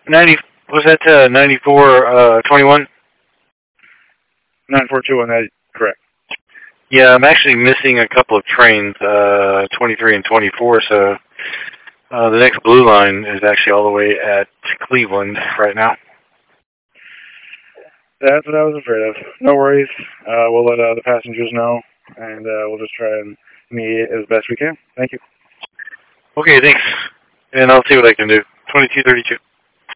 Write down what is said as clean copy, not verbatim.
90, was that 9421? 9421, that is correct. Yeah, I'm actually missing a couple of trains, 23 and 24, so the next blue line is actually all the way at Cleveland right now. That's what I was afraid of. No worries. We'll let the passengers know, and we'll just try and mediate as best we can. Thank you. Okay, thanks. And I'll see what I can do. 2232.